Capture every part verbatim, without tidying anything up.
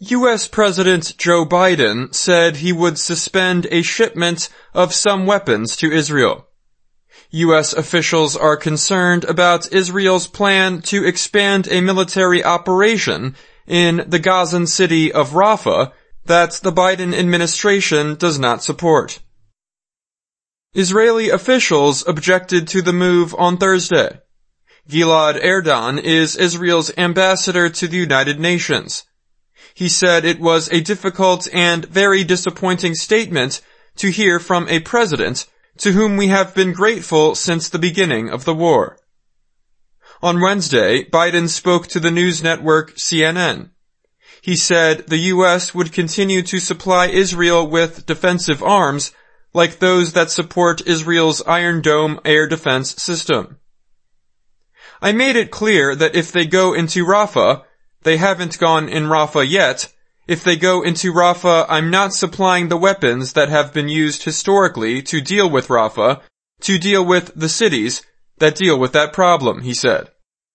U S President Joe Biden said he would suspend a shipment of some weapons to Israel. U S officials are concerned about Israel's plan to expand a military operation in the Gazan city of Rafah that the Biden administration does not support. Israeli officials objected to the move on Thursday. Gilad Erdan is Israel's ambassador to the United Nations. He said it was a difficult and very disappointing statement to hear from a president to whom we have been grateful since the beginning of the war. On Wednesday, Biden spoke to the news network C N N. He said the U S would continue to supply Israel with defensive arms like those that support Israel's Iron Dome air defense system. I made it clear that if they go into Rafah, they haven't gone in Rafah yet. If they go into Rafah, I'm not supplying the weapons that have been used historically to deal with Rafah, to deal with the cities that deal with that problem, he said.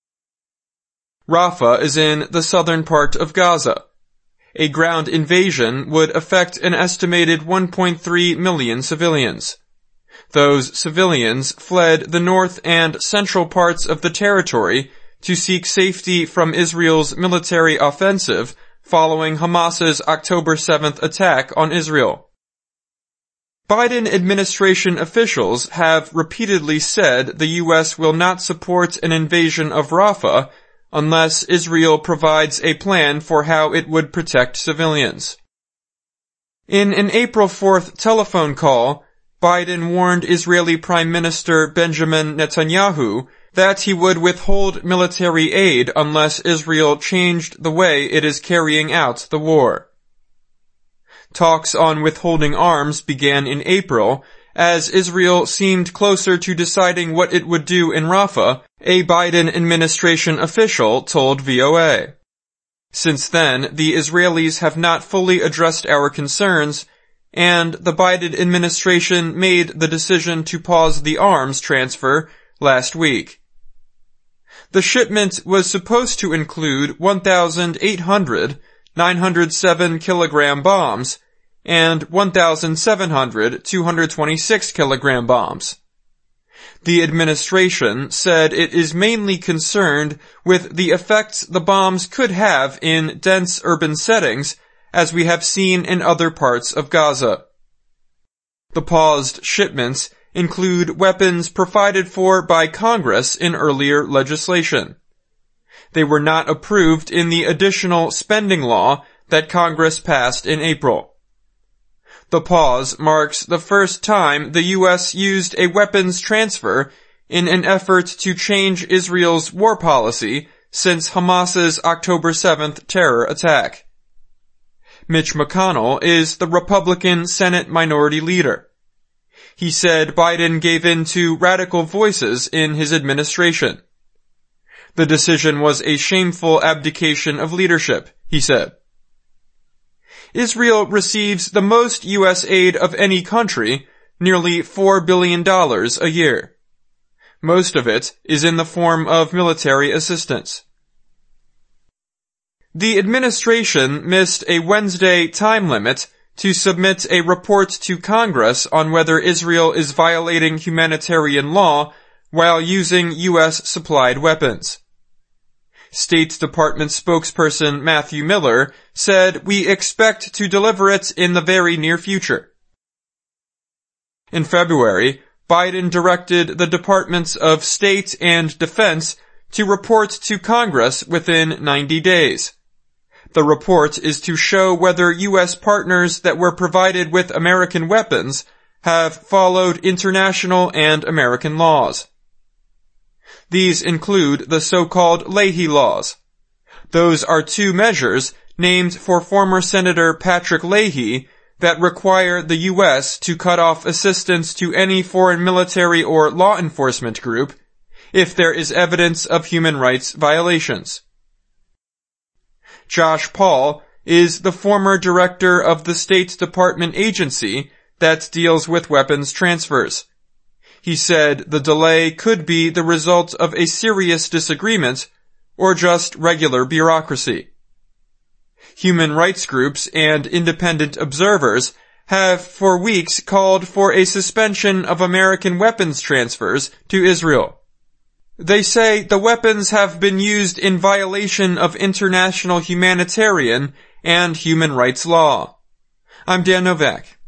Rafah is in the southern part of Gaza. A ground invasion would affect an estimated one point three million civilians. Those civilians fled the north and central parts of the territory to seek safety from Israel's military offensive following Hamas's October seventh attack on Israel. Biden administration officials have repeatedly said the U S will not support an invasion of Rafah unless Israel provides a plan for how it would protect civilians. In an April fourth telephone call, Biden warned Israeli Prime Minister Benjamin Netanyahu that he would withhold military aid unless Israel changed the way it is carrying out the war. Talks on withholding arms began in April, as Israel seemed closer to deciding what it would do in Rafah, a Biden administration official told V O A. Since then, the Israelis have not fully addressed our concerns, and the Biden administration made the decision to pause the arms transfer last week. The shipment was supposed to include one thousand eight hundred nine hundred seven kilogram bombs and one thousand seven hundred two hundred twenty-six kilogram bombs. The administration said it is mainly concerned with the effects the bombs could have in dense urban settings, as we have seen in other parts of Gaza. The paused shipments include weapons provided for by Congress in earlier legislation. They were not approved in the additional spending law that Congress passed in April. The pause marks the first time the U S used a weapons transfer in an effort to change Israel's war policy since Hamas's October seventh terror attack. Mitch McConnell is the Republican Senate Minority Leader. He said Biden gave in to radical voices in his administration. The decision was a shameful abdication of leadership, he said. Israel receives the most U S aid of any country, nearly four billion dollars a year. Most of it is in the form of military assistance. The administration missed a Wednesday time limit to submit a report to Congress on whether Israel is violating humanitarian law while using U S-supplied weapons. State Department spokesperson Matthew Miller said, "We expect to deliver it in the very near future." In February, Biden directed the Departments of State and Defense to report to Congress within ninety days. The report is to show whether U S partners that were provided with American weapons have followed international and American laws. These include the so-called Leahy laws. Those are two measures named for former Senator Patrick Leahy that require the U S to cut off assistance to any foreign military or law enforcement group if there is evidence of human rights violations. Josh Paul is the former director of the State Department agency that deals with weapons transfers. He said the delay could be the result of a serious disagreement or just regular bureaucracy. Human rights groups and independent observers have for weeks called for a suspension of American weapons transfers to Israel. They say the weapons have been used in violation of international humanitarian and human rights law. I'm Dan Novak.